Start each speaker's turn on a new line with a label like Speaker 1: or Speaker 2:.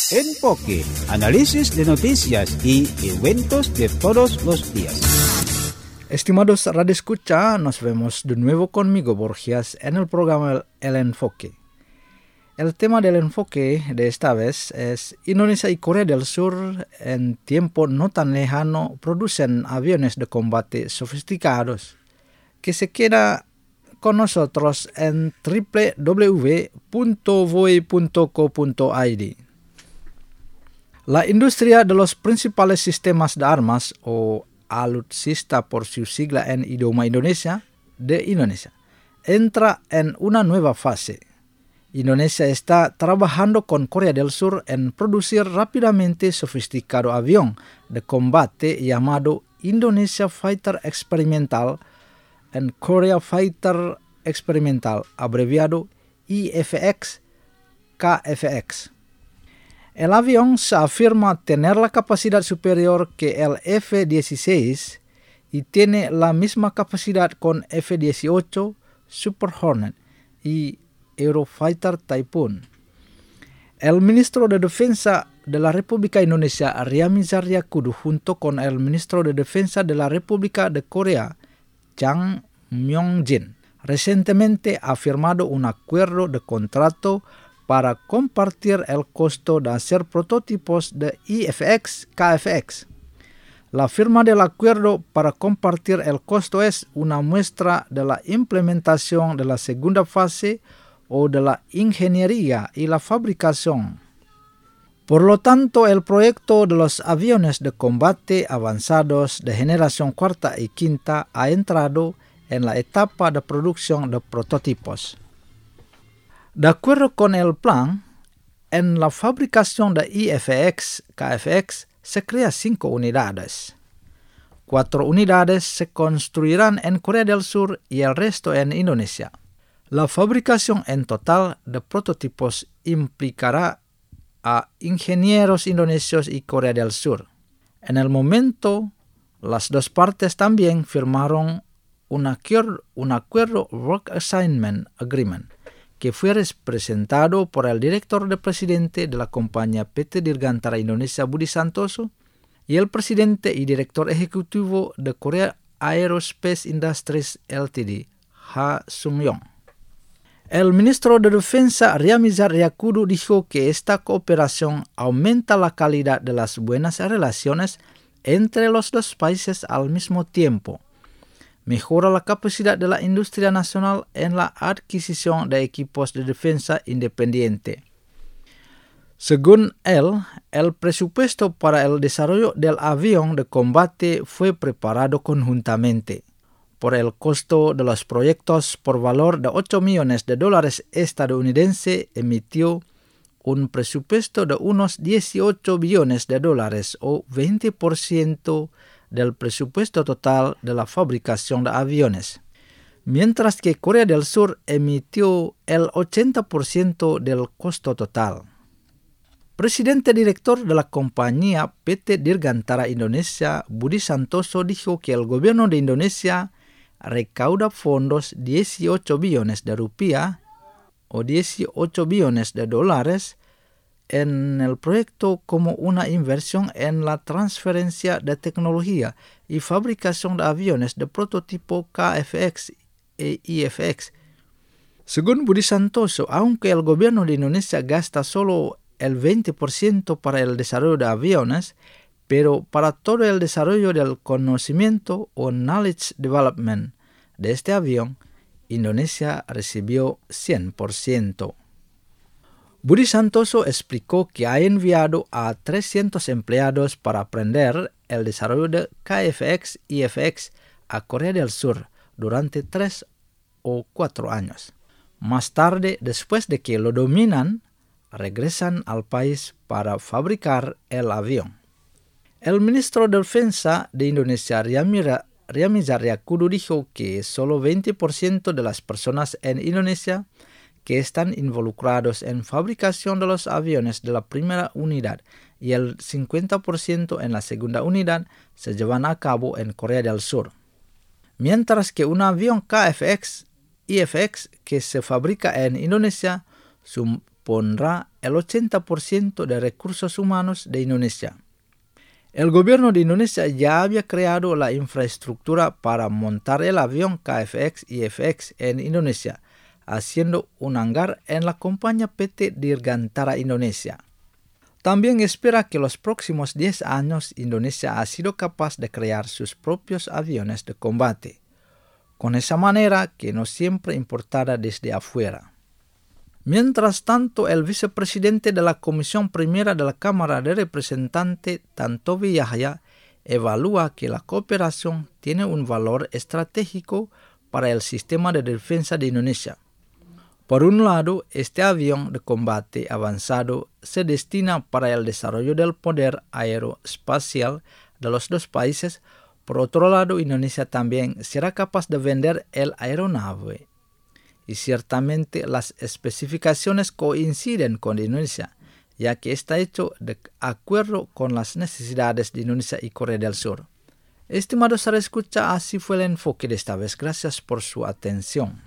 Speaker 1: Enfoque, análisis de noticias y eventos de todos los días.
Speaker 2: Estimados radioescucha, nos vemos de nuevo conmigo Borgias en el programa El Enfoque. El tema del enfoque de esta vez es Indonesia y Corea del Sur en tiempo no tan lejano producen aviones de combate sofisticados. Que se queda con nosotros en www.voe.co.id. La industria de los principales sistemas de armas, o alutsista por su sigla en idioma Indonesia, de Indonesia, entra en una nueva fase. Indonesia está trabajando con Corea del Sur en producir rápidamente sofisticado avión de combate llamado Indonesia Fighter Experimental and Korea Fighter Experimental, abreviado IFX, KFX. El avión se afirma tener la capacidad superior que el F-16 y tiene la misma capacidad con F-18, Super Hornet y Eurofighter Typhoon. El ministro de Defensa de la República Indonesia, Ryamizar Yakudu, junto con el ministro de Defensa de la República de Corea, Chang Myong-jin, recientemente ha firmado un acuerdo de contrato para compartir el costo de hacer prototipos de IFX KFX. La firma del acuerdo para compartir el costo es una muestra de la implementación de la segunda fase o de la ingeniería y la fabricación. Por lo tanto, el proyecto de los aviones de combate avanzados de generación cuarta y quinta ha entrado en la etapa de producción de prototipos. De acuerdo con el plan, en la fabricación de IFX KFX se crean 5 unidades. 4 unidades se construirán en Corea del Sur y el resto en Indonesia. La fabricación en total de prototipos implicará a ingenieros indonesios y Corea del Sur. En el momento, las dos partes también firmaron un acuerdo Work Assignment Agreement, que fue presentado por el director del presidente de la compañía PT Dirgantara Indonesia, Budi Santoso, y el presidente y director ejecutivo de Korea Aerospace Industries Ltd, Ha Sung-yong. El ministro de Defensa, Ryamizar Yakudu, dijo que esta cooperación aumenta la calidad de las buenas relaciones entre los dos países al mismo tiempo, mejora la capacidad de la industria nacional en la adquisición de equipos de defensa independiente. Según él, el presupuesto para el desarrollo del avión de combate fue preparado conjuntamente. Por el costo de los proyectos por valor de $8 millones estadounidenses, emitió un presupuesto de unos $18 billones o 20% del presupuesto total de la fabricación de aviones, mientras que Corea del Sur emitió el 80% del costo total. Presidente director de la compañía PT Dirgantara Indonesia, Budi Santoso, dijo que el gobierno de Indonesia recauda fondos 18 billones de rupiah o 18 billones de dólares en el proyecto como una inversión en la transferencia de tecnología y fabricación de aviones de prototipo KFX e IFX. Según Budi Santoso, aunque el gobierno de Indonesia gasta solo el 20% para el desarrollo de aviones, pero para todo el desarrollo del conocimiento o knowledge development de este avión, Indonesia recibió 100%. Budi Santoso explicó que ha enviado a 300 empleados para aprender el desarrollo de KFX y IFX a Corea del Sur durante 3 o 4 años. Más tarde, después de que lo dominan, regresan al país para fabricar el avión. El ministro de Defensa de Indonesia, Ryamizar Yakudu, dijo que solo 20% de las personas en Indonesia que están involucrados en fabricación de los aviones de la primera unidad y el 50% en la segunda unidad se llevan a cabo en Corea del Sur. Mientras que un avión KFX IFX que se fabrica en Indonesia pondrá el 80% de recursos humanos de Indonesia. El gobierno de Indonesia ya había creado la infraestructura para montar el avión KFX y FX en Indonesia, haciendo un hangar en la compañía PT Dirgantara Indonesia. También espera que los próximos 10 años Indonesia ha sido capaz de crear sus propios aviones de combate, con esa manera que no siempre importada desde afuera. Mientras tanto, el vicepresidente de la Comisión Primera de la Cámara de Representantes, Tantowi Yahya, evalúa que la cooperación tiene un valor estratégico para el sistema de defensa de Indonesia. Por un lado, este avión de combate avanzado se destina para el desarrollo del poder aeroespacial de los dos países. Por otro lado, Indonesia también será capaz de vender el aeronave. Y ciertamente las especificaciones coinciden con Indonesia, ya que está hecho de acuerdo con las necesidades de Indonesia y Corea del Sur. Estimados escucha, así fue el enfoque de esta vez. Gracias por su atención.